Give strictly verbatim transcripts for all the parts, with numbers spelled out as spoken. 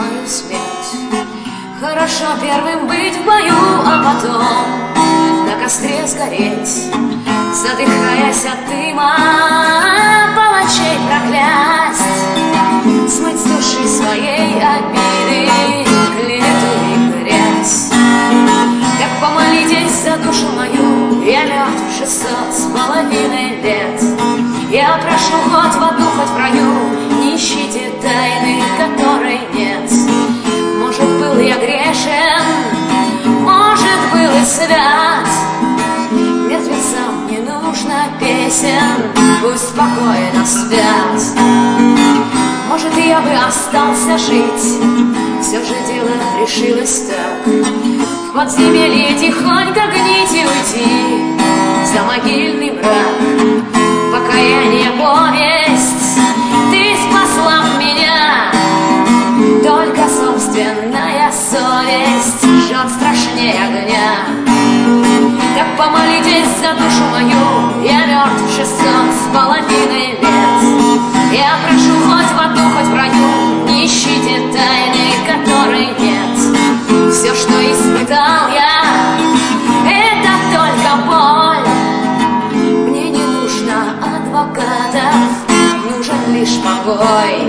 мою смерть. Хорошо первым быть в бою, а потом на костре сгореть, задыхаясь от дыма, палачей проклясть, смыть с души своей обиды клевету и грязь. Так помолитесь за душу мою, я мертв шестьсот с половиной лет. Я прошу хоть в аду, хоть в раю, не ищите тайны, которой нет. Может, был я грешен, может, был и свят. Мертвецам не нужно песен, пусть спокойно спят. Может, я бы остался жить, все же дело решилось так. В подземелье тихонько гнить и уйти за могильный мрак. Покаяние, повесть, ты спасла меня, только собственная совесть жжет страшнее огня. Так помолитесь за душу мою, я мертв шестьсот с половиной лет. Я прошу хоть в аду, хоть в раю, не ищите тайны, которой нет. Все, что испытал я, это только боль. Мне не нужно адвокатов, нужен лишь покой.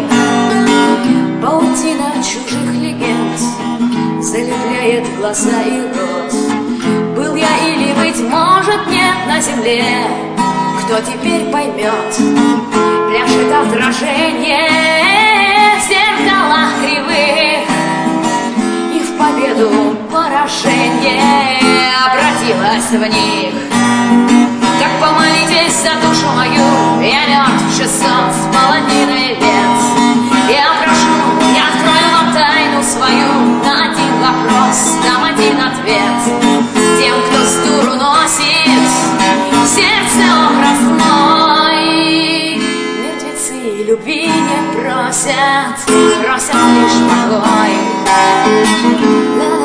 Паутина чужих легенд залепляет глаза и рот. Был я или, быть может, нет на земле, кто теперь поймет? Пляшет отражение в зеркалах кривых, и в победу поражение обратилось в них. Так помолитесь за душу мою, я мертв шестьсот с половиной лет. Я прошу, я открою вам тайну свою, на один вопрос дам один ответ. Тем, кто с дуру носит в сердце образ мой, мертвецы любви не просят, просят лишь покой.